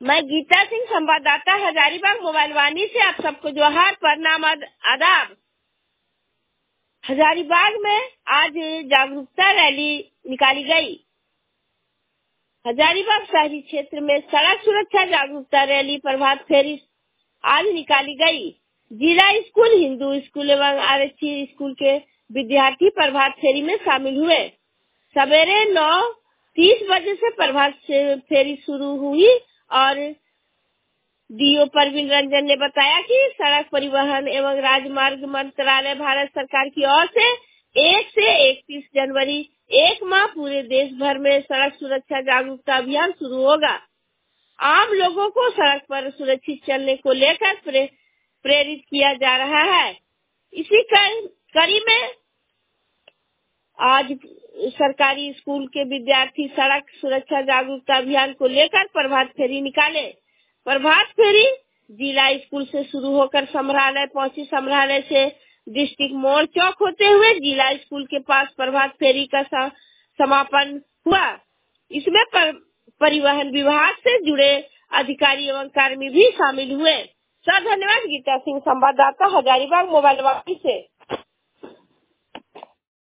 मैं गीता सिंह, संवाददाता हजारीबाग मोबाइल वाणी से आप सबको जोहार, प्रणाम, आदाब। हजारीबाग में आज जागरूकता रैली निकाली गई। हजारीबाग शहरी क्षेत्र में सड़क सुरक्षा जागरूकता रैली प्रभात फेरी आज निकाली गई। जिला स्कूल, हिंदू स्कूल एवं आरक्षी स्कूल के विद्यार्थी प्रभात फेरी में शामिल हुए। सवेरे 9:30 बजे से प्रभात फेरी शुरू हुई और डीओ परवीन रंजन ने बताया कि सड़क परिवहन एवं राजमार्ग मंत्रालय भारत सरकार की ओर से 1 से 31 जनवरी 1 माह पूरे देश भर में सड़क सुरक्षा जागरूकता अभियान शुरू होगा। आम लोगों को सड़क पर सुरक्षित चलने को लेकर प्रेरित किया जा रहा है। इसी कड़ी में आज सरकारी स्कूल के विद्यार्थी सड़क सुरक्षा जागरूकता अभियान को लेकर प्रभात फेरी निकाले। प्रभात फेरी जिला स्कूल से शुरू होकर संग्रहालय पहुंची। संग्रहालय से डिस्ट्रिक्ट मोड़ चौक होते हुए जिला स्कूल के पास प्रभात फेरी का समापन हुआ। इसमें परिवहन विभाग से जुड़े अधिकारी एवं कर्मी भी शामिल हुए। धन्यवाद। गीता सिंह, संवाददाता हजारीबाग मोबाइल वाणी से।